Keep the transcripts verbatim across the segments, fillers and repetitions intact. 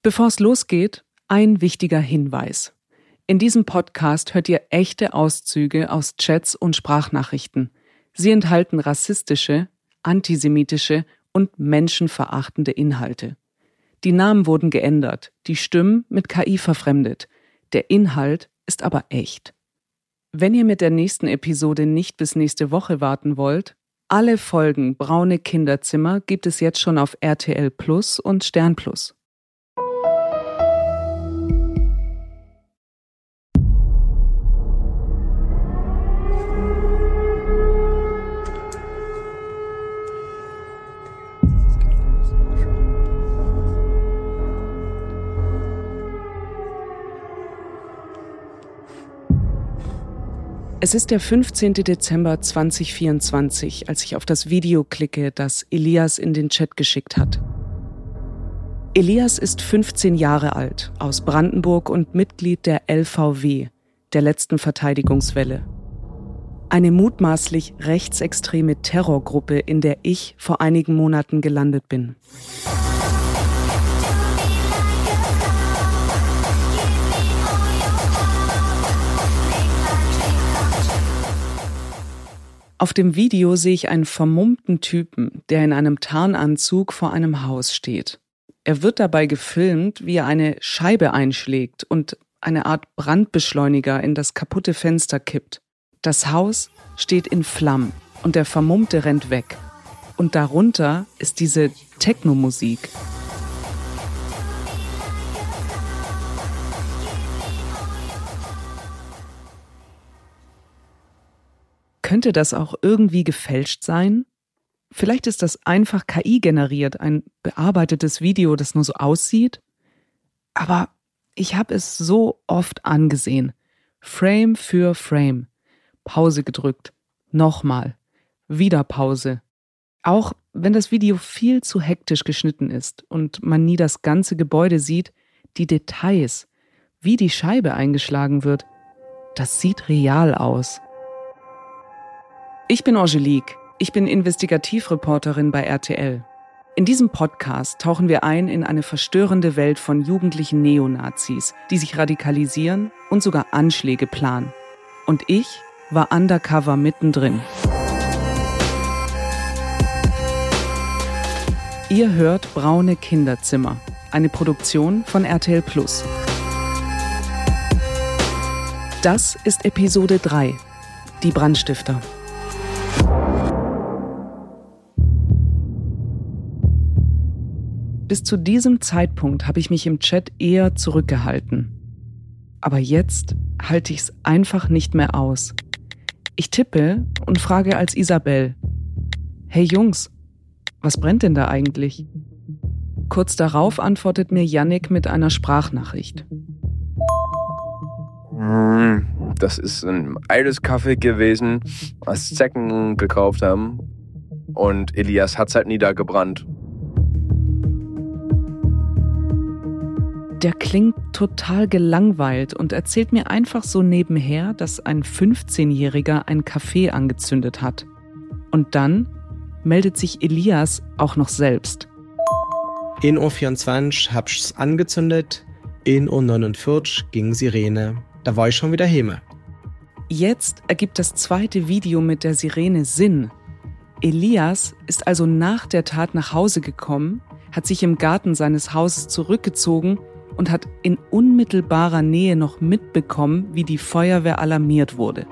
Bevor es losgeht, ein wichtiger Hinweis. In diesem Podcast hört ihr echte Auszüge aus Chats und Sprachnachrichten. Sie enthalten rassistische, antisemitische und menschenverachtende Inhalte. Die Namen wurden geändert, die Stimmen mit K I verfremdet. Der Inhalt ist aber echt. Wenn ihr mit der nächsten Episode nicht bis nächste Woche warten wollt, alle Folgen Braune Kinderzimmer gibt es jetzt schon auf R T L Plus und Stern Plus. Es ist der fünfzehnten Dezember zweitausendvierundzwanzig, als ich auf das Video klicke, das Elias in den Chat geschickt hat. Elias ist fünfzehn Jahre alt, aus Brandenburg und Mitglied der L V W, der letzten Verteidigungswelle. Eine mutmaßlich rechtsextreme Terrorgruppe, in der ich vor einigen Monaten gelandet bin. Auf dem Video sehe ich einen vermummten Typen, der in einem Tarnanzug vor einem Haus steht. Er wird dabei gefilmt, wie er eine Scheibe einschlägt und eine Art Brandbeschleuniger in das kaputte Fenster kippt. Das Haus steht in Flammen und der Vermummte rennt weg. Und darunter ist diese Techno-Musik. Könnte das auch irgendwie gefälscht sein? Vielleicht ist das einfach K I generiert, ein bearbeitetes Video, das nur so aussieht. Aber ich habe es so oft angesehen. Frame für Frame. Pause gedrückt. Nochmal. Wieder Pause. Auch wenn das Video viel zu hektisch geschnitten ist und man nie das ganze Gebäude sieht, die Details, wie die Scheibe eingeschlagen wird, das sieht real aus. Ich bin Angelique, ich bin Investigativreporterin bei R T L. In diesem Podcast tauchen wir ein in eine verstörende Welt von jugendlichen Neonazis, die sich radikalisieren und sogar Anschläge planen. Und ich war undercover mittendrin. Ihr hört Braune Kinderzimmer, eine Produktion von R T L Plus. Das ist Episode drei, die Brandstifter. Bis zu diesem Zeitpunkt habe ich mich im Chat eher zurückgehalten. Aber jetzt halte ich es einfach nicht mehr aus. Ich tippe und frage als Isabel: Hey Jungs, was brennt denn da eigentlich? Kurz darauf antwortet mir Yannick mit einer Sprachnachricht. Das ist ein altes Kaffee gewesen, was Zecken gekauft haben. Und Elias hat's halt niedergebrannt. Der klingt total gelangweilt und erzählt mir einfach so nebenher, dass ein fünfzehnjähriger ein Café angezündet hat. Und dann meldet sich Elias auch noch selbst. ein Uhr vierundzwanzig hab ich's angezündet, ein Uhr neunundvierzig ging Sirene. Da war ich schon wieder heime. Jetzt ergibt das zweite Video mit der Sirene Sinn. Elias ist also nach der Tat nach Hause gekommen, hat sich im Garten seines Hauses zurückgezogen und hat in unmittelbarer Nähe noch mitbekommen, wie die Feuerwehr alarmiert wurde.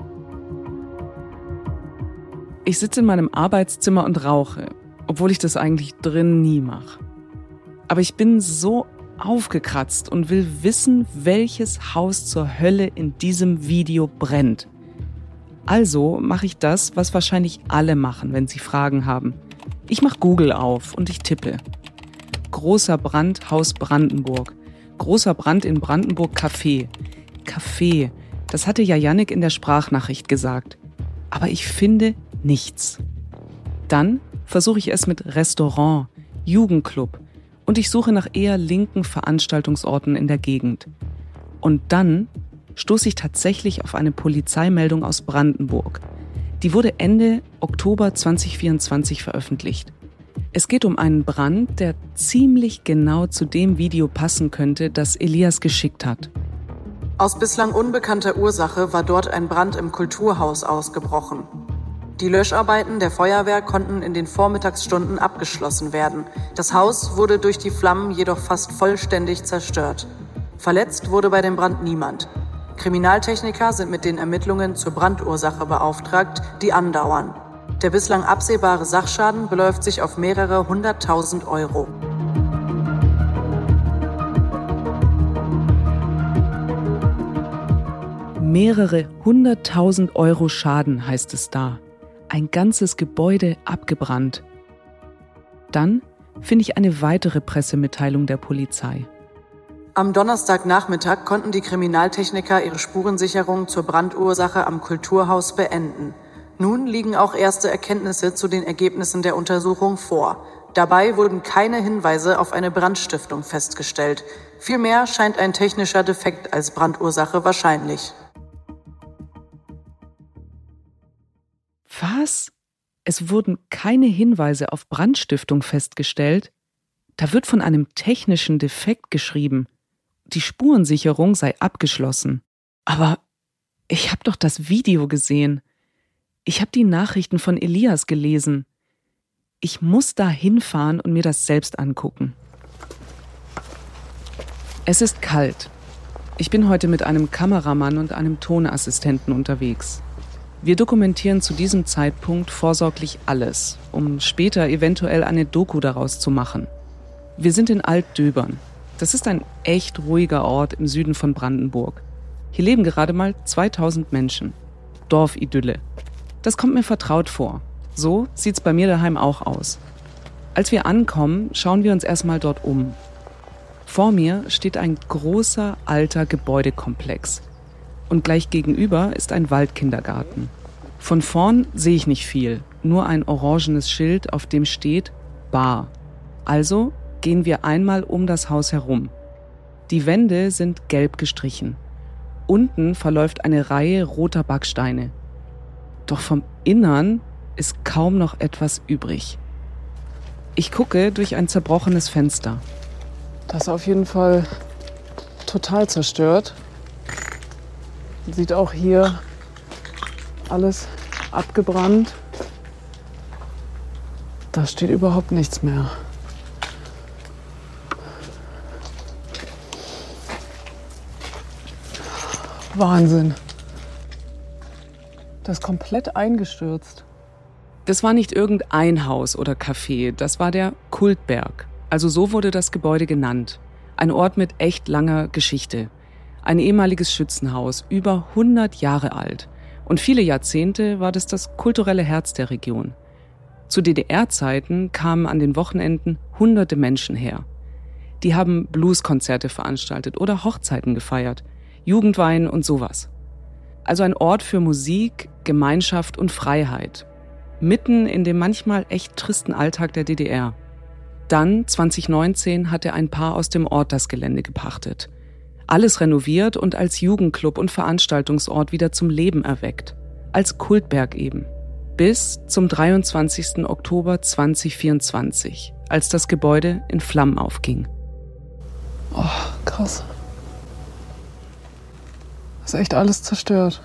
Ich sitze in meinem Arbeitszimmer und rauche, obwohl ich das eigentlich drin nie mache. Aber ich bin so aufgekratzt und will wissen, welches Haus zur Hölle in diesem Video brennt. Also mache ich das, was wahrscheinlich alle machen, wenn sie Fragen haben. Ich mache Google auf und ich tippe. Großer Brand, Haus Brandenburg. Großer Brand in Brandenburg, Café. Café, das hatte ja Yannick in der Sprachnachricht gesagt. Aber ich finde nichts. Dann versuche ich es mit Restaurant, Jugendclub und ich suche nach eher linken Veranstaltungsorten in der Gegend. Und dann stoße ich tatsächlich auf eine Polizeimeldung aus Brandenburg. Die wurde Ende Oktober zweitausendvierundzwanzig veröffentlicht. Es geht um einen Brand, der ziemlich genau zu dem Video passen könnte, das Elias geschickt hat. Aus bislang unbekannter Ursache war dort ein Brand im Kulturhaus ausgebrochen. Die Löscharbeiten der Feuerwehr konnten in den Vormittagsstunden abgeschlossen werden. Das Haus wurde durch die Flammen jedoch fast vollständig zerstört. Verletzt wurde bei dem Brand niemand. Kriminaltechniker sind mit den Ermittlungen zur Brandursache beauftragt, die andauern. Der bislang absehbare Sachschaden beläuft sich auf mehrere hunderttausend Euro. Mehrere hunderttausend Euro Schaden heißt es da. Ein ganzes Gebäude abgebrannt. Dann finde ich eine weitere Pressemitteilung der Polizei. Am Donnerstagnachmittag konnten die Kriminaltechniker ihre Spurensicherung zur Brandursache am Kulturhaus beenden. Nun liegen auch erste Erkenntnisse zu den Ergebnissen der Untersuchung vor. Dabei wurden keine Hinweise auf eine Brandstiftung festgestellt. Vielmehr scheint ein technischer Defekt als Brandursache wahrscheinlich. Was? Es wurden keine Hinweise auf Brandstiftung festgestellt? Da wird von einem technischen Defekt geschrieben. Die Spurensicherung sei abgeschlossen. Aber ich habe doch das Video gesehen. Ich habe die Nachrichten von Elias gelesen. Ich muss da hinfahren und mir das selbst angucken. Es ist kalt. Ich bin heute mit einem Kameramann und einem Tonassistenten unterwegs. Wir dokumentieren zu diesem Zeitpunkt vorsorglich alles, um später eventuell eine Doku daraus zu machen. Wir sind in Altdöbern. Das ist ein echt ruhiger Ort im Süden von Brandenburg. Hier leben gerade mal zweitausend Menschen. Dorfidylle. Das kommt mir vertraut vor. So sieht's bei mir daheim auch aus. Als wir ankommen, schauen wir uns erstmal dort um. Vor mir steht ein großer, alter Gebäudekomplex. Und gleich gegenüber ist ein Waldkindergarten. Von vorn sehe ich nicht viel, nur ein orangenes Schild, auf dem steht Bar. Also gehen wir einmal um das Haus herum. Die Wände sind gelb gestrichen. Unten verläuft eine Reihe roter Backsteine. Doch vom Innern ist kaum noch etwas übrig. Ich gucke durch ein zerbrochenes Fenster. Das ist auf jeden Fall total zerstört. Man sieht auch hier alles abgebrannt. Da steht überhaupt nichts mehr. Wahnsinn. Das ist komplett eingestürzt. Das war nicht irgendein Haus oder Café, das war der Kultberg. Also so wurde das Gebäude genannt. Ein Ort mit echt langer Geschichte. Ein ehemaliges Schützenhaus, über hundert Jahre alt. Und viele Jahrzehnte war das das kulturelle Herz der Region. Zu D D R-Zeiten kamen an den Wochenenden hunderte Menschen her. Die haben Blueskonzerte veranstaltet oder Hochzeiten gefeiert, Jugendwein und sowas. Also ein Ort für Musik, Gemeinschaft und Freiheit. Mitten in dem manchmal echt tristen Alltag der D D R. Dann, zwanzig neunzehn, hatte ein Paar aus dem Ort das Gelände gepachtet. Alles renoviert und als Jugendclub und Veranstaltungsort wieder zum Leben erweckt. Als Kultberg eben. Bis zum dreiundzwanzigsten Oktober zweitausendvierundzwanzig, als das Gebäude in Flammen aufging. Oh, krass. Das ist echt alles zerstört.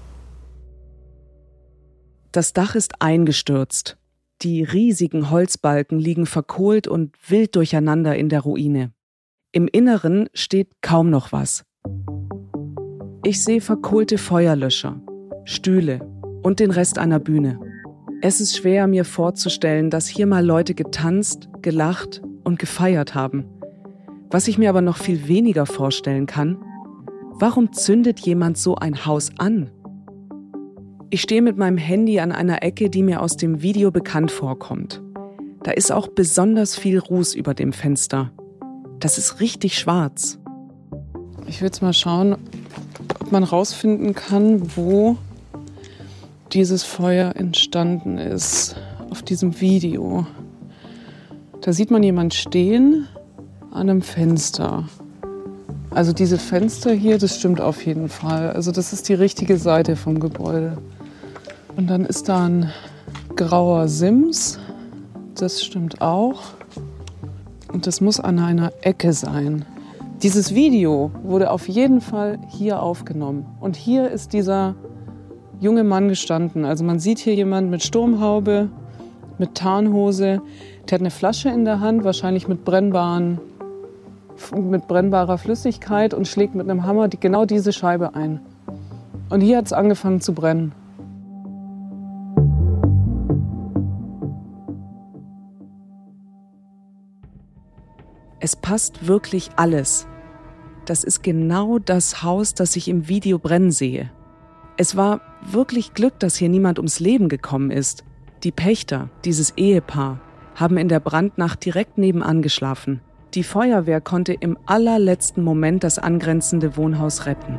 Das Dach ist eingestürzt. Die riesigen Holzbalken liegen verkohlt und wild durcheinander in der Ruine. Im Inneren steht kaum noch was. Ich sehe verkohlte Feuerlöscher, Stühle und den Rest einer Bühne. Es ist schwer, mir vorzustellen, dass hier mal Leute getanzt, gelacht und gefeiert haben. Was ich mir aber noch viel weniger vorstellen kann: Warum zündet jemand so ein Haus an? Ich stehe mit meinem Handy an einer Ecke, die mir aus dem Video bekannt vorkommt. Da ist auch besonders viel Ruß über dem Fenster. Das ist richtig schwarz. Ich will jetzt mal schauen, ob man rausfinden kann, wo dieses Feuer entstanden ist auf diesem Video. Da sieht man jemanden stehen an einem Fenster. Also diese Fenster hier, das stimmt auf jeden Fall. Also das ist die richtige Seite vom Gebäude. Und dann ist da ein grauer Sims, Das stimmt auch. Und das muss an einer Ecke sein. Dieses Video wurde auf jeden Fall hier aufgenommen. Und hier ist dieser junge Mann gestanden. Also man sieht hier jemanden mit Sturmhaube, mit Tarnhose. Der hat eine Flasche in der Hand, wahrscheinlich mit brennbaren, mit brennbarer Flüssigkeit und schlägt mit einem Hammer die, genau diese Scheibe ein. Und hier hat es angefangen zu brennen. Es passt wirklich alles. Das ist genau das Haus, das ich im Video brennen sehe. Es war wirklich Glück, dass hier niemand ums Leben gekommen ist. Die Pächter, dieses Ehepaar, haben in der Brandnacht direkt nebenan geschlafen. Die Feuerwehr konnte im allerletzten Moment das angrenzende Wohnhaus retten.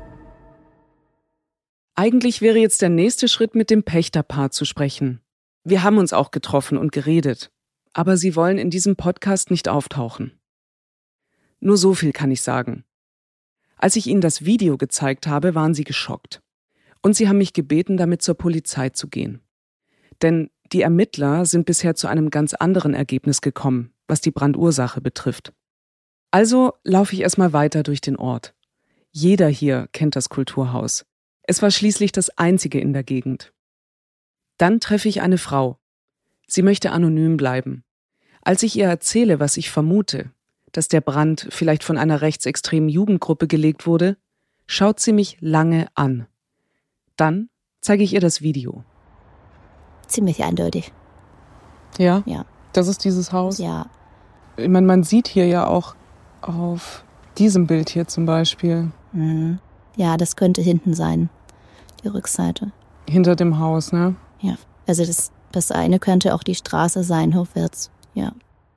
Eigentlich wäre jetzt der nächste Schritt, mit dem Pächterpaar zu sprechen. Wir haben uns auch getroffen und geredet. Aber sie wollen in diesem Podcast nicht auftauchen. Nur so viel kann ich sagen. Als ich ihnen das Video gezeigt habe, waren sie geschockt. Und sie haben mich gebeten, damit zur Polizei zu gehen. Denn die Ermittler sind bisher zu einem ganz anderen Ergebnis gekommen, was die Brandursache betrifft. Also laufe ich erstmal weiter durch den Ort. Jeder hier kennt das Kulturhaus. Es war schließlich das einzige in der Gegend. Dann treffe ich eine Frau. Sie möchte anonym bleiben. Als ich ihr erzähle, was ich vermute, dass der Brand vielleicht von einer rechtsextremen Jugendgruppe gelegt wurde, schaut sie mich lange an. Dann zeige ich ihr das Video. Ziemlich eindeutig. Ja? Ja. Das ist dieses Haus? Ja. Ich meine, man sieht hier ja auch auf diesem Bild hier zum Beispiel. Mhm. Ja, das könnte hinten sein, die Rückseite. Hinter dem Haus, ne? Ja, also das, das eine könnte auch die Straße sein, hochwärts, ja.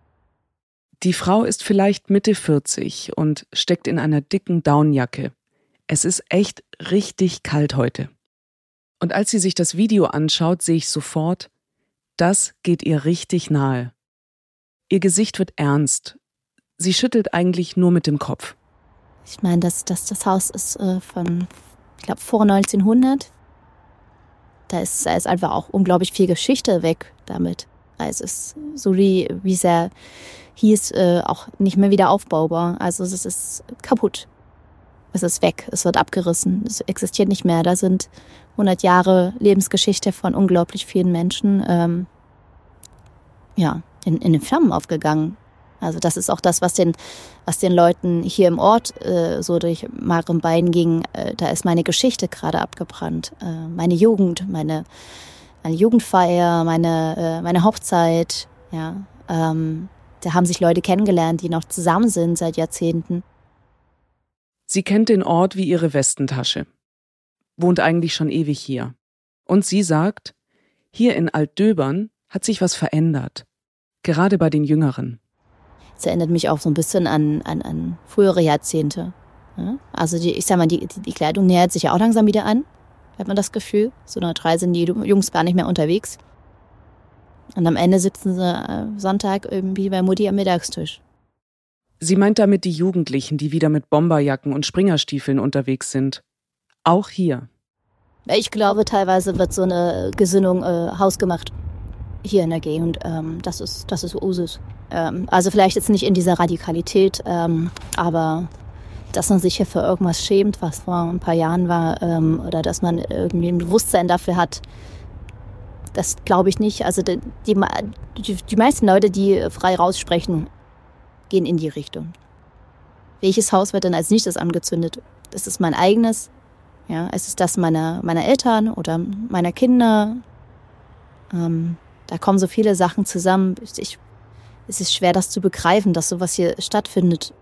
Die Frau ist vielleicht Mitte vierzig und steckt in einer dicken Downjacke. Es ist echt richtig kalt heute. Und als sie sich das Video anschaut, sehe ich sofort, das geht ihr richtig nahe. Ihr Gesicht wird ernst. Sie schüttelt eigentlich nur mit dem Kopf. Ich meine, das, das, das Haus ist äh, von, ich glaube, vor neunzehnhundert. Da ist, da ist einfach auch unglaublich viel Geschichte weg damit. Also es ist so wie, wie es ja hieß, äh, auch nicht mehr wieder aufbaubar. Also es ist kaputt. Es ist weg, es wird abgerissen, es existiert nicht mehr. Da sind hundert Jahre Lebensgeschichte von unglaublich vielen Menschen ähm, ja, in, in den Flammen aufgegangen. Also das ist auch das, was den, was den Leuten hier im Ort äh, so durch Mark und Bein ging. Äh, da ist meine Geschichte gerade abgebrannt. Äh, meine Jugend, meine, meine Jugendfeier, meine, äh, meine Hochzeit. Ja, ähm, da haben sich Leute kennengelernt, die noch zusammen sind seit Jahrzehnten. Sie kennt den Ort wie ihre Westentasche. Wohnt eigentlich schon ewig hier. Und sie sagt, hier in Altdöbern hat sich was verändert. Gerade bei den Jüngeren. Es erinnert mich auch so ein bisschen an, an, an frühere Jahrzehnte. Ja? Also die, ich sag mal, die, die Kleidung nähert sich ja auch langsam wieder an, hat man das Gefühl. So neutral sind die Jungs gar nicht mehr unterwegs. Und am Ende sitzen sie äh, Sonntag irgendwie bei Mutti am Mittagstisch. Sie meint damit die Jugendlichen, die wieder mit Bomberjacken und Springerstiefeln unterwegs sind. Auch hier. Ich glaube, teilweise wird so eine Gesinnung äh, hausgemacht hier in der Gegend. Ähm, das ist, das ist Usus. Ähm, also vielleicht jetzt nicht in dieser Radikalität, ähm, aber dass man sich hier für irgendwas schämt, was vor ein paar Jahren war, ähm, oder dass man irgendwie ein Bewusstsein dafür hat, das glaube ich nicht. Also die, die, die meisten Leute, die frei raussprechen, gehen in die Richtung. Welches Haus wird denn als nächstes angezündet? Ist es mein eigenes? Ja, ist es das meiner, meiner Eltern oder meiner Kinder? Ähm, da kommen so viele Sachen zusammen. Ich, es ist schwer, das zu begreifen, dass sowas hier stattfindet.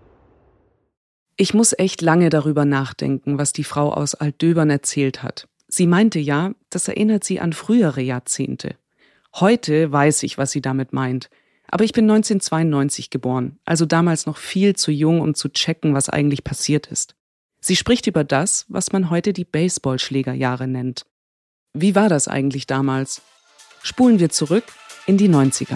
Ich muss echt lange darüber nachdenken, was die Frau aus Altdöbern erzählt hat. Sie meinte ja, das erinnert sie an frühere Jahrzehnte. Heute weiß ich, was sie damit meint. Aber ich bin neunzehnhundertzweiundneunzig geboren, also damals noch viel zu jung, um zu checken, was eigentlich passiert ist. Sie spricht über das, was man heute die Baseballschlägerjahre nennt. Wie war das eigentlich damals? Spulen wir zurück in die neunziger.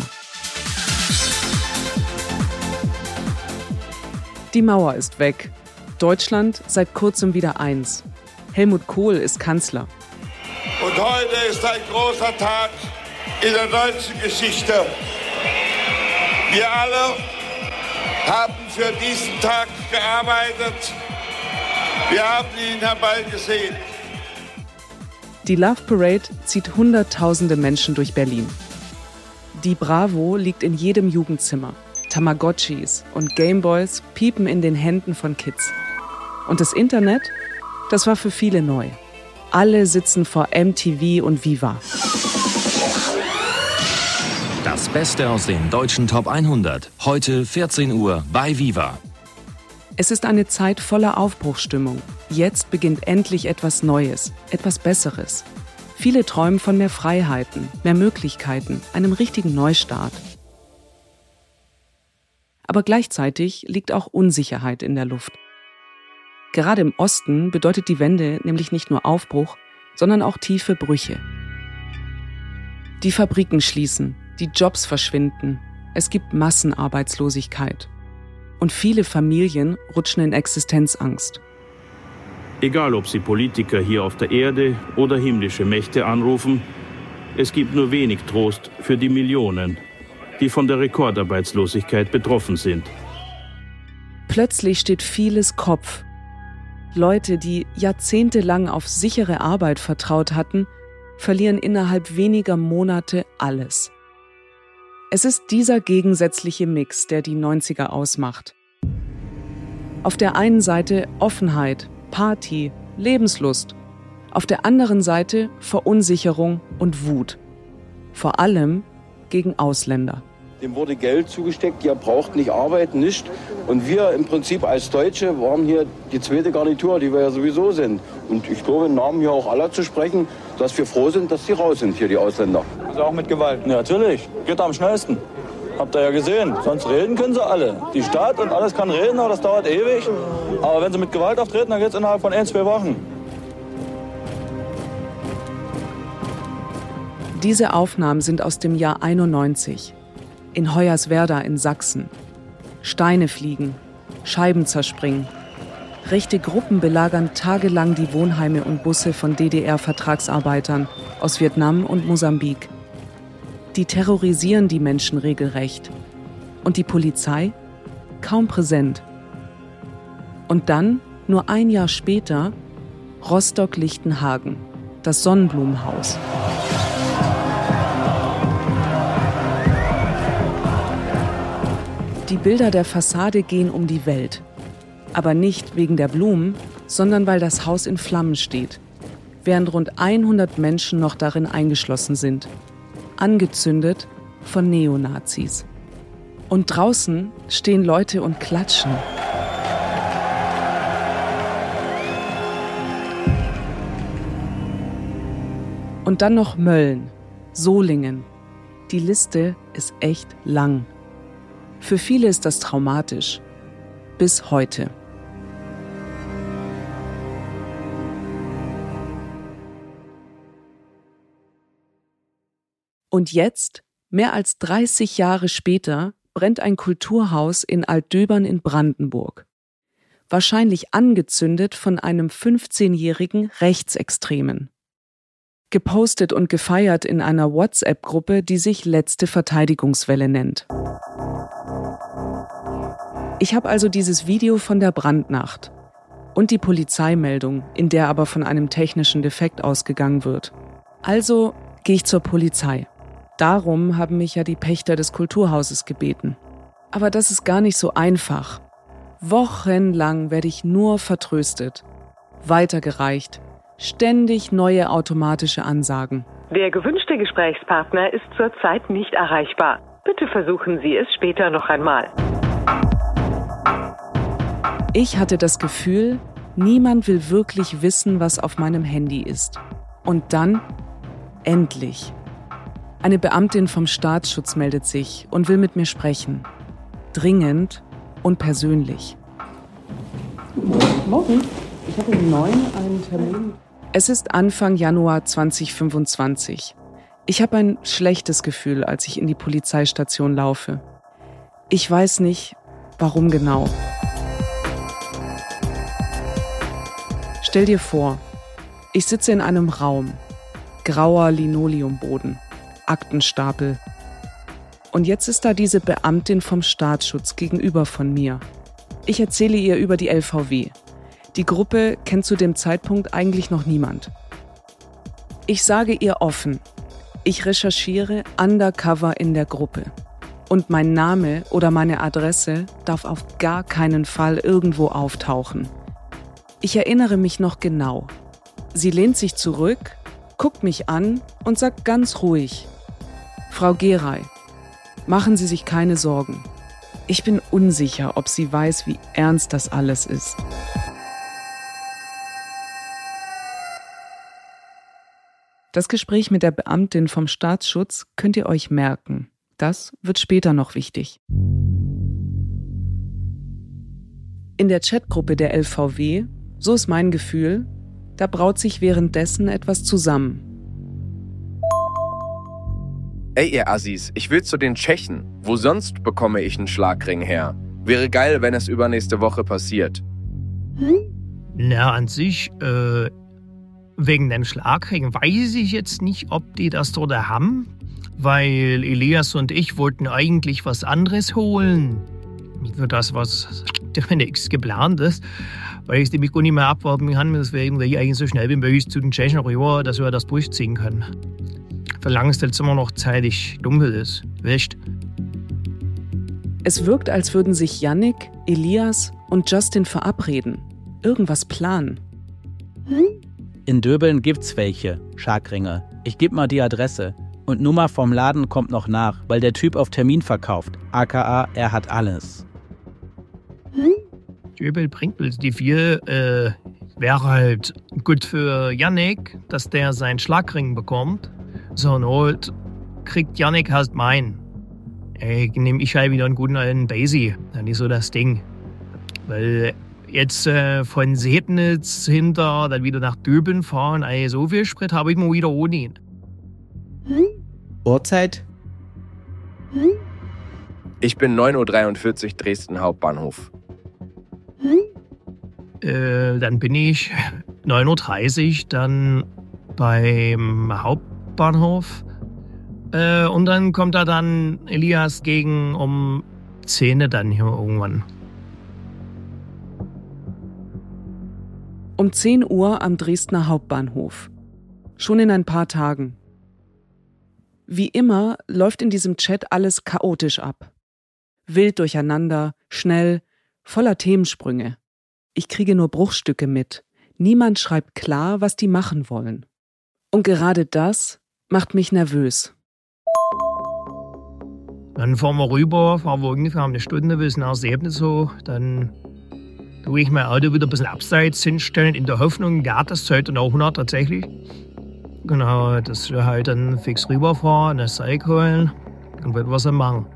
Die Mauer ist weg. Deutschland seit kurzem wieder eins. Helmut Kohl ist Kanzler. Und heute ist ein großer Tag in der deutschen Geschichte. Wir alle haben für diesen Tag gearbeitet. Wir haben ihn herbeigesehen. Die Love Parade zieht Hunderttausende Menschen durch Berlin. Die Bravo liegt in jedem Jugendzimmer. Tamagotchis und Gameboys piepen in den Händen von Kids. Und das Internet, das war für viele neu. Alle sitzen vor M T V und Viva. Das Beste aus den deutschen Top hundert. Heute vierzehn Uhr bei Viva. Es ist eine Zeit voller Aufbruchsstimmung. Jetzt beginnt endlich etwas Neues, etwas Besseres. Viele träumen von mehr Freiheiten, mehr Möglichkeiten, einem richtigen Neustart. Aber gleichzeitig liegt auch Unsicherheit in der Luft. Gerade im Osten bedeutet die Wende nämlich nicht nur Aufbruch, sondern auch tiefe Brüche. Die Fabriken schließen, die Jobs verschwinden, es gibt Massenarbeitslosigkeit. Und viele Familien rutschen in Existenzangst. Egal, ob Sie Politiker hier auf der Erde oder himmlische Mächte anrufen, es gibt nur wenig Trost für die Millionen, die von der Rekordarbeitslosigkeit betroffen sind. Plötzlich steht vieles Kopf. Leute, die jahrzehntelang auf sichere Arbeit vertraut hatten, verlieren innerhalb weniger Monate alles. Es ist dieser gegensätzliche Mix, der die neunziger ausmacht. Auf der einen Seite Offenheit, Party, Lebenslust. Auf der anderen Seite Verunsicherung und Wut. Vor allem gegen Ausländer. Dem wurde Geld zugesteckt, ihr braucht nicht arbeiten, nicht. Und wir im Prinzip als Deutsche waren hier die zweite Garnitur, die wir ja sowieso sind. Und ich glaube, im Namen hier auch aller zu sprechen, dass wir froh sind, dass sie raus sind, hier die Ausländer. Also auch mit Gewalt? Ja, natürlich. Geht am schnellsten. Habt ihr ja gesehen. Sonst reden können sie alle. Die Stadt und alles kann reden, aber das dauert ewig. Aber wenn sie mit Gewalt auftreten, dann geht es innerhalb von ein, zwei Wochen. Diese Aufnahmen sind aus dem Jahr einundneunzig. In Hoyerswerda in Sachsen. Steine fliegen, Scheiben zerspringen. Rechte Gruppen belagern tagelang die Wohnheime und Busse von D D R-Vertragsarbeitern aus Vietnam und Mosambik. Die terrorisieren die Menschen regelrecht. Und die Polizei? Kaum präsent. Und dann, nur ein Jahr später, Rostock-Lichtenhagen, das Sonnenblumenhaus. Die Bilder der Fassade gehen um die Welt. Aber nicht wegen der Blumen, sondern weil das Haus in Flammen steht. Während rund hundert Menschen noch darin eingeschlossen sind. Angezündet von Neonazis. Und draußen stehen Leute und klatschen. Und dann noch Mölln, Solingen. Die Liste ist echt lang. Für viele ist das traumatisch. Bis heute. Und jetzt, mehr als dreißig Jahre später, brennt ein Kulturhaus in Altdöbern in Brandenburg. Wahrscheinlich angezündet von einem fünfzehnjährigen Rechtsextremen. Gepostet und gefeiert in einer WhatsApp-Gruppe, die sich Letzte Verteidigungswelle nennt. Ich habe also dieses Video von der Brandnacht und die Polizeimeldung, in der aber von einem technischen Defekt ausgegangen wird. Also gehe ich zur Polizei. Darum haben mich ja die Pächter des Kulturhauses gebeten. Aber das ist gar nicht so einfach. Wochenlang werde ich nur vertröstet, weitergereicht, ständig neue automatische Ansagen. Der gewünschte Gesprächspartner ist zurzeit nicht erreichbar. Bitte versuchen Sie es später noch einmal. Ich hatte das Gefühl, niemand will wirklich wissen, was auf meinem Handy ist. Und dann, endlich. Eine Beamtin vom Staatsschutz meldet sich und will mit mir sprechen. Dringend und persönlich. Morgen. Ich habe um neun einen Termin. Es ist Anfang Januar zweitausendfünfundzwanzig. Ich habe ein schlechtes Gefühl, als ich in die Polizeistation laufe. Ich weiß nicht, warum genau. Stell dir vor, ich sitze in einem Raum, grauer Linoleumboden, Aktenstapel. Und jetzt ist da diese Beamtin vom Staatsschutz gegenüber von mir. Ich erzähle ihr über die L V W. Die Gruppe kennt zu dem Zeitpunkt eigentlich noch niemand. Ich sage ihr offen, ich recherchiere undercover in der Gruppe. Und mein Name oder meine Adresse darf auf gar keinen Fall irgendwo auftauchen. Ich erinnere mich noch genau. Sie lehnt sich zurück, guckt mich an und sagt ganz ruhig: Frau Geray, machen Sie sich keine Sorgen. Ich bin unsicher, ob sie weiß, wie ernst das alles ist. Das Gespräch mit der Beamtin vom Staatsschutz könnt ihr euch merken. Das wird später noch wichtig. In der Chatgruppe der L V W, so ist mein Gefühl, da braut sich währenddessen etwas zusammen. Ey, ihr Assis, ich will zu den Tschechen. Wo sonst bekomme ich einen Schlagring her? Wäre geil, wenn es übernächste Woche passiert. Na, an sich, äh, wegen den Schlagringen weiß ich jetzt nicht, ob die das dort haben. Weil Elias und ich wollten eigentlich was anderes holen. Für das, was nichts geplant ist. Weil ich nämlich gar nicht mehr abwarten kann, deswegen will ich eigentlich so schnell wie möglich zu den Tschechen rüber, dass wir das durchziehen können. Verlangen es jetzt immer noch zeitig dunkel ist. Wischt. Es wirkt, als würden sich Yannick, Elias und Justin verabreden. Irgendwas planen. In Döbeln gibt's welche, Schlagringe. Ich geb mal die Adresse. Und Nummer vom Laden kommt noch nach, weil der Typ auf Termin verkauft. aka er hat alles. Döbel bringt bloß die vier. Äh, wäre halt gut für Yannick, dass der seinen Schlagring bekommt. So Not kriegt Yannick halt meinen. Ey, nehme ich halt wieder einen guten alten Basie. Dann ist so das Ding. Weil jetzt äh, von Sednitz hinter dann wieder nach Döbeln fahren, ey, so viel Sprit habe ich mal wieder ohne ihn. Uhrzeit? Ich bin neun Uhr dreiundvierzig Dresden Hauptbahnhof. Äh, dann bin ich neun Uhr dreißig dann beim Hauptbahnhof. Äh, und dann kommt da dann Elias gegen um zehn dann hier irgendwann. Um zehn Uhr am Dresdner Hauptbahnhof. Schon in ein paar Tagen. Wie immer läuft in diesem Chat alles chaotisch ab. Wild durcheinander, schnell, voller Themensprünge. Ich kriege nur Bruchstücke mit. Niemand schreibt klar, was die machen wollen. Und gerade das macht mich nervös. Dann fahren wir rüber, fahren wir ungefähr eine Stunde bis nach Sebnitz so. Dann tue ich mein Auto wieder ein bisschen abseits hinstellen, in der Hoffnung, ja, das zählt dann auch noch tatsächlich. Genau, dass wir halt dann fix rüberfahren, eine Seil holen und wird was dann machen.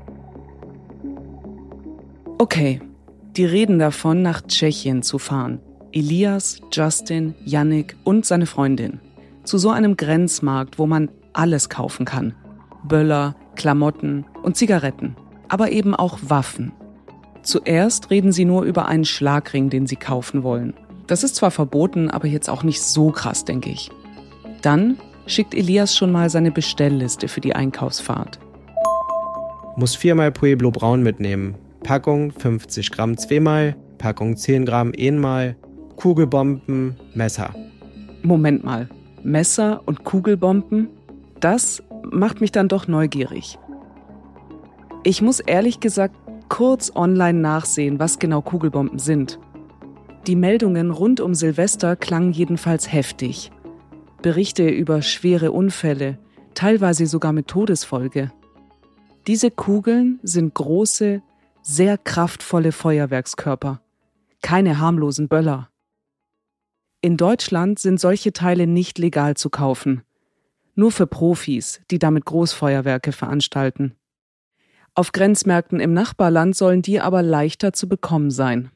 Okay, die reden davon, nach Tschechien zu fahren. Elias, Justin, Yannick und seine Freundin. Zu so einem Grenzmarkt, wo man alles kaufen kann. Böller, Klamotten und Zigaretten. Aber eben auch Waffen. Zuerst reden sie nur über einen Schlagring, den sie kaufen wollen. Das ist zwar verboten, aber jetzt auch nicht so krass, denke ich. Dann schickt Elias schon mal seine Bestellliste für die Einkaufsfahrt. Muss viermal Pueblo Braun mitnehmen. Packung fünfzig Gramm zweimal, Packung zehn Gramm einmal, Kugelbomben, Messer. Moment mal, Messer und Kugelbomben? Das macht mich dann doch neugierig. Ich muss ehrlich gesagt kurz online nachsehen, was genau Kugelbomben sind. Die Meldungen rund um Silvester klangen jedenfalls heftig. Berichte über schwere Unfälle, teilweise sogar mit Todesfolge. Diese Kugeln sind große, sehr kraftvolle Feuerwerkskörper. Keine harmlosen Böller. In Deutschland sind solche Teile nicht legal zu kaufen. Nur für Profis, die damit Großfeuerwerke veranstalten. Auf Grenzmärkten im Nachbarland sollen die aber leichter zu bekommen sein.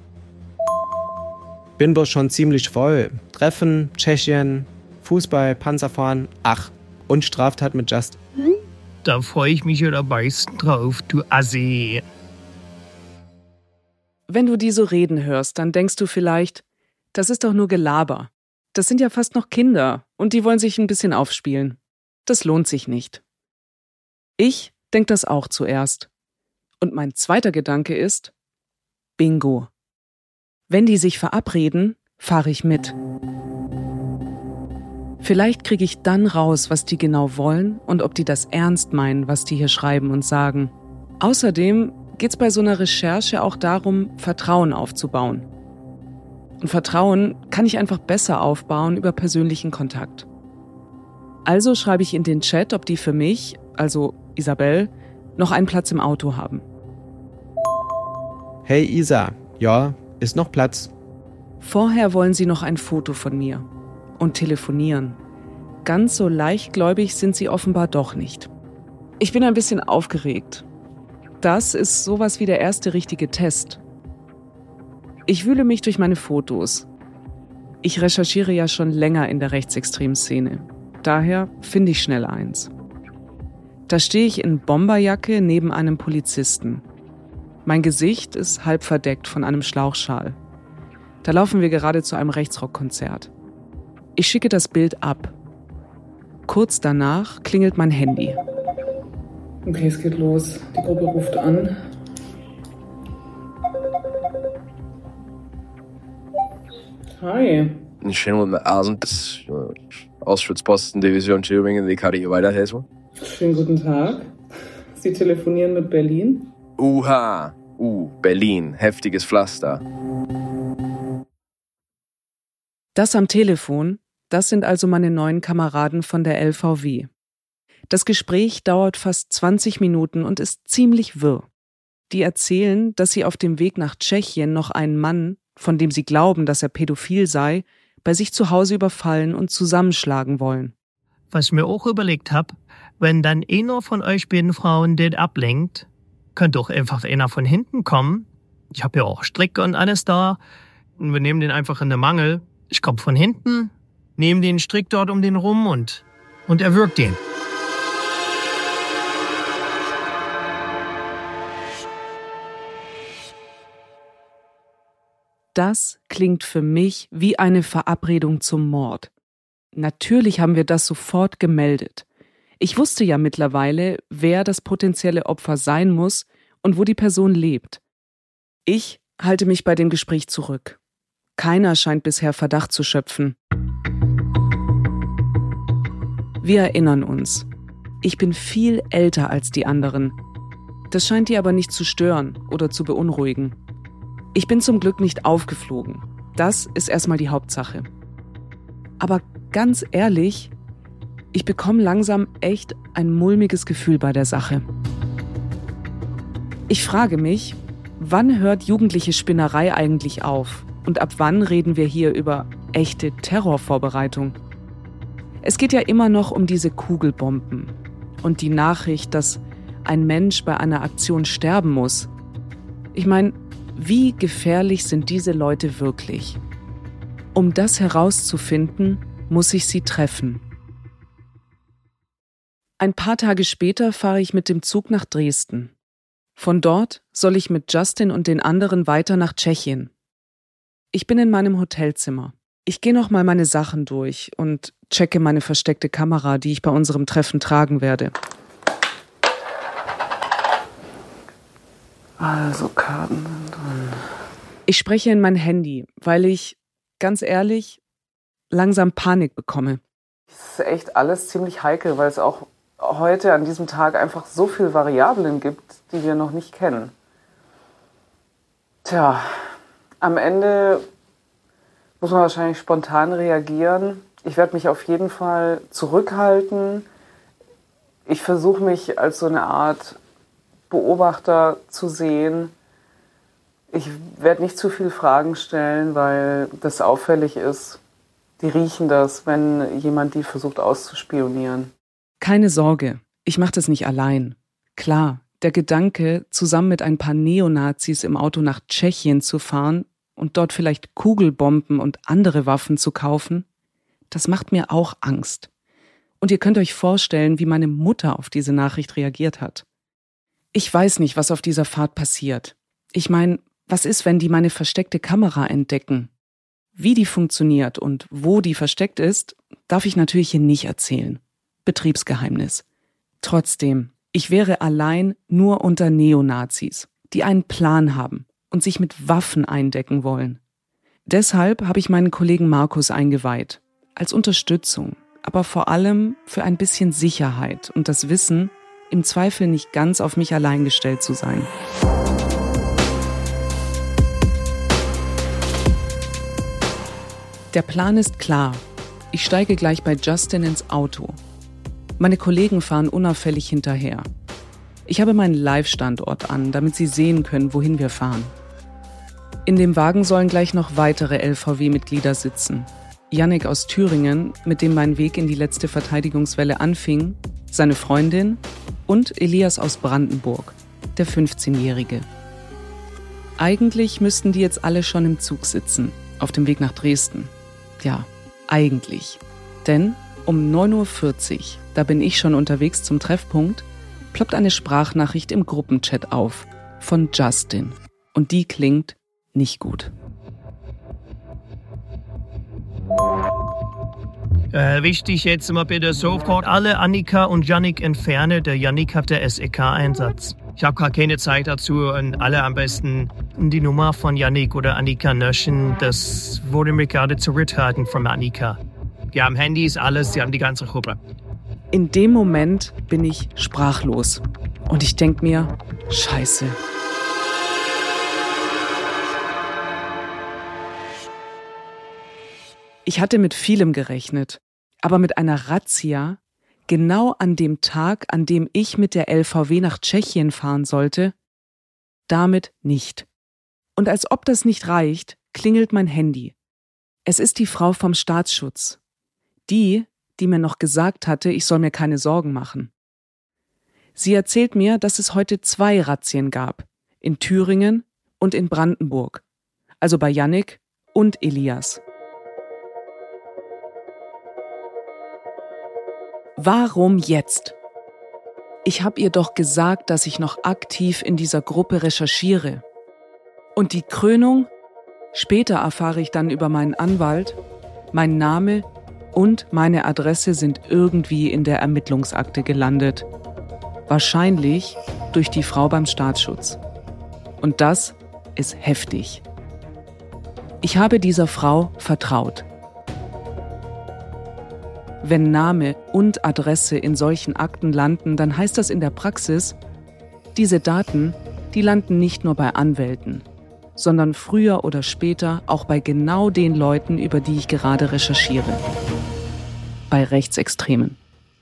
Bin bloß schon ziemlich voll. Treffen, Tschechien, Fußball, Panzerfahren, ach, und Straftat mit Just. Da freue ich mich ja am meisten drauf, du Assi. Wenn du die so reden hörst, dann denkst du vielleicht, das ist doch nur Gelaber. Das sind ja fast noch Kinder und die wollen sich ein bisschen aufspielen. Das lohnt sich nicht. Ich denkt das auch zuerst. Und mein zweiter Gedanke ist, Bingo. Wenn die sich verabreden, fahre ich mit. Vielleicht kriege ich dann raus, was die genau wollen und ob die das ernst meinen, was die hier schreiben und sagen. Außerdem geht es bei so einer Recherche auch darum, Vertrauen aufzubauen. Und Vertrauen kann ich einfach besser aufbauen über persönlichen Kontakt. Also schreibe ich in den Chat, ob die für mich, also Isabel, noch einen Platz im Auto haben. Hey Isa, ja, ist noch Platz? Vorher wollen sie noch ein Foto von mir und telefonieren. Ganz so leichtgläubig sind sie offenbar doch nicht. Ich bin ein bisschen aufgeregt. Das ist sowas wie der erste richtige Test. Ich wühle mich durch meine Fotos. Ich recherchiere ja schon länger in der rechtsextremen Szene. Daher finde ich schnell eins. Da stehe ich in Bomberjacke neben einem Polizisten. Mein Gesicht ist halb verdeckt von einem Schlauchschal. Da laufen wir gerade zu einem Rechtsrockkonzert. Ich schicke das Bild ab. Kurz danach klingelt mein Handy. Okay, es geht los. Die Gruppe ruft an. Hi. Schön mit Abend des Ausschussposten Division Thüringen, wie kann ich weiterhelfen? Schönen guten Tag. Sie telefonieren mit Berlin? Uha, uh, Berlin, heftiges Pflaster. Das am Telefon, das sind also meine neuen Kameraden von der L V W. Das Gespräch dauert fast zwanzig Minuten und ist ziemlich wirr. Die erzählen, dass sie auf dem Weg nach Tschechien noch einen Mann, von dem sie glauben, dass er pädophil sei, bei sich zu Hause überfallen und zusammenschlagen wollen. Was ich mir auch überlegt hab, wenn dann einer von euch beiden Frauen den ablenkt, könnte doch einfach einer von hinten kommen. Ich hab ja auch Stricke und alles da. Und wir nehmen den einfach in den Mangel. Ich komm von hinten, nehme den Strick dort um den rum und, und erwürgt den. Das klingt für mich wie eine Verabredung zum Mord. Natürlich haben wir das sofort gemeldet. Ich wusste ja mittlerweile, wer das potenzielle Opfer sein muss und wo die Person lebt. Ich halte mich bei dem Gespräch zurück. Keiner scheint bisher Verdacht zu schöpfen. Wir erinnern uns. Ich bin viel älter als die anderen. Das scheint die aber nicht zu stören oder zu beunruhigen. Ich bin zum Glück nicht aufgeflogen. Das ist erstmal die Hauptsache. Aber ganz ehrlich, ich bekomme langsam echt ein mulmiges Gefühl bei der Sache. Ich frage mich, wann hört jugendliche Spinnerei eigentlich auf? Und ab wann reden wir hier über echte Terrorvorbereitung? Es geht ja immer noch um diese Kugelbomben und die Nachricht, dass ein Mensch bei einer Aktion sterben muss. Ich meine, wie gefährlich sind diese Leute wirklich? Um das herauszufinden, muss ich sie treffen. Ein paar Tage später fahre ich mit dem Zug nach Dresden. Von dort soll ich mit Justin und den anderen weiter nach Tschechien. Ich bin in meinem Hotelzimmer. Ich gehe noch mal meine Sachen durch und checke meine versteckte Kamera, die ich bei unserem Treffen tragen werde. Also Karten sind drin. Ich spreche in mein Handy, weil ich, ganz ehrlich, langsam Panik bekomme. Das ist echt alles ziemlich heikel, weil es auch heute an diesem Tag einfach so viele Variablen gibt, die wir noch nicht kennen. Tja, am Ende muss man wahrscheinlich spontan reagieren. Ich werde mich auf jeden Fall zurückhalten. Ich versuche mich als so eine Art Beobachter zu sehen. Ich werde nicht zu viele Fragen stellen, weil das auffällig ist. Die riechen das, wenn jemand die versucht auszuspionieren. Keine Sorge, ich mache das nicht allein. Klar, der Gedanke, zusammen mit ein paar Neonazis im Auto nach Tschechien zu fahren und dort vielleicht Kugelbomben und andere Waffen zu kaufen, das macht mir auch Angst. Und ihr könnt euch vorstellen, wie meine Mutter auf diese Nachricht reagiert hat. Ich weiß nicht, was auf dieser Fahrt passiert. Ich meine, was ist, wenn die meine versteckte Kamera entdecken? Wie die funktioniert und wo die versteckt ist, darf ich natürlich hier nicht erzählen. Betriebsgeheimnis. Trotzdem, Ich wäre allein nur unter Neonazis, die einen Plan haben und sich mit Waffen eindecken wollen. Deshalb habe ich meinen Kollegen Markus eingeweiht, als Unterstützung, aber vor allem für ein bisschen Sicherheit und das Wissen, im Zweifel nicht ganz auf mich allein gestellt zu sein. Der Plan ist klar. Ich steige gleich bei Justin ins Auto. Meine Kollegen fahren unauffällig hinterher. Ich habe meinen Live-Standort an, damit sie sehen können, wohin wir fahren. In dem Wagen sollen gleich noch weitere L V W-Mitglieder sitzen. Yannick aus Thüringen, mit dem mein Weg in die letzte Verteidigungswelle anfing, seine Freundin und Elias aus Brandenburg, der fünfzehnjährige. Eigentlich müssten die jetzt alle schon im Zug sitzen, auf dem Weg nach Dresden. Ja, eigentlich. Denn um neun Uhr vierzig, da bin ich schon unterwegs zum Treffpunkt, ploppt eine Sprachnachricht im Gruppenchat auf von Justin. Und die klingt nicht gut. Äh, wichtig jetzt immer bitte sofort alle Annika und Yannick entfernen. Der Yannick hat der S E K-Einsatz. Ich habe gar keine Zeit dazu und alle am besten die Nummer von Yannick oder Annika löschen. Das wurde mir gerade zurückhalten von Annika. Die haben Handys, alles, die haben die ganze Gruppe. In dem Moment bin ich sprachlos. Und ich denke mir, Scheiße. Ich hatte mit vielem gerechnet, aber mit einer Razzia, genau an dem Tag, an dem ich mit der L V W nach Tschechien fahren sollte, damit nicht. Und als ob das nicht reicht, klingelt mein Handy. Es ist die Frau vom Staatsschutz. Die, die mir noch gesagt hatte, ich soll mir keine Sorgen machen. Sie erzählt mir, dass es heute zwei Razzien gab, in Thüringen und in Brandenburg, also bei Yannick und Elias. Warum jetzt? Ich habe ihr doch gesagt, dass ich noch aktiv in dieser Gruppe recherchiere. Und die Krönung? Später erfahre ich dann über meinen Anwalt, mein Name und meine Adresse sind irgendwie in der Ermittlungsakte gelandet. Wahrscheinlich durch die Frau beim Staatsschutz. Und das ist heftig. Ich habe dieser Frau vertraut. Wenn Name und Adresse in solchen Akten landen, dann heißt das in der Praxis, diese Daten, die landen nicht nur bei Anwälten, sondern früher oder später auch bei genau den Leuten, über die ich gerade recherchiere. Bei Rechtsextremen.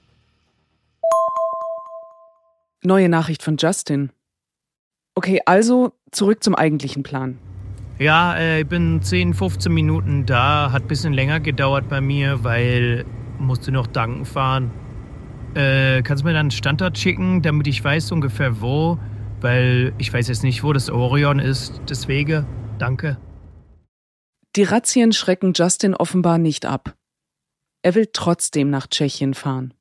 Neue Nachricht von Justin. Okay, also zurück zum eigentlichen Plan. Ja, äh, ich bin zehn, fünfzehn Minuten da. Hat ein bisschen länger gedauert bei mir, weil musste noch danken fahren. Äh, kannst du mir dann einen Standort schicken, damit ich weiß ungefähr wo? Weil ich weiß jetzt nicht, wo das Orion ist. Deswegen, danke. Die Razzien schrecken Justin offenbar nicht ab. Er will trotzdem nach Tschechien fahren.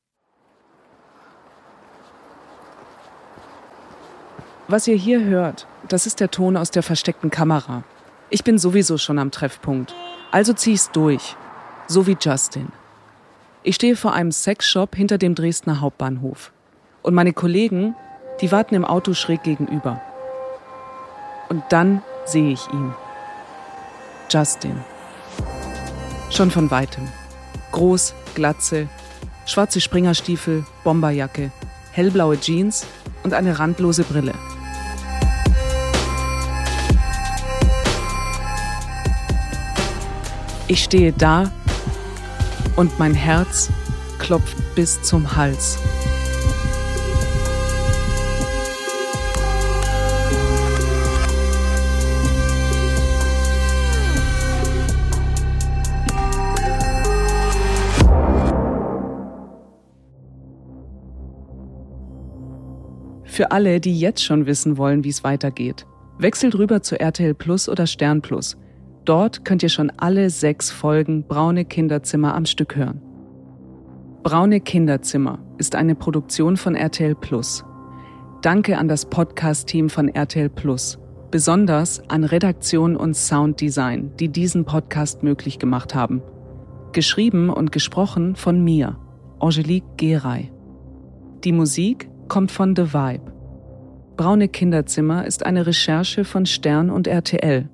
Was ihr hier hört, das ist der Ton aus der versteckten Kamera. Ich bin sowieso schon am Treffpunkt, also zieh ich's durch, so wie Justin. Ich stehe vor einem Sexshop hinter dem Dresdner Hauptbahnhof. Und meine Kollegen, die warten im Auto schräg gegenüber. Und dann sehe ich ihn. Justin. Schon von weitem. Groß, Glatze, schwarze Springerstiefel, Bomberjacke, hellblaue Jeans und eine randlose Brille. Ich stehe da und mein Herz klopft bis zum Hals. Für alle, die jetzt schon wissen wollen, wie es weitergeht, wechselt rüber zu R T L Plus oder Stern Plus. Dort könnt ihr schon alle sechs Folgen Braune Kinderzimmer am Stück hören. Braune Kinderzimmer ist eine Produktion von R T L Plus. Danke an das Podcast-Team von R T L Plus, besonders an Redaktion und Sounddesign, die diesen Podcast möglich gemacht haben. Geschrieben und gesprochen von mir, Angelique Geray. Die Musik kommt von The Vibe. Braune Kinderzimmer ist eine Recherche von Stern und R T L.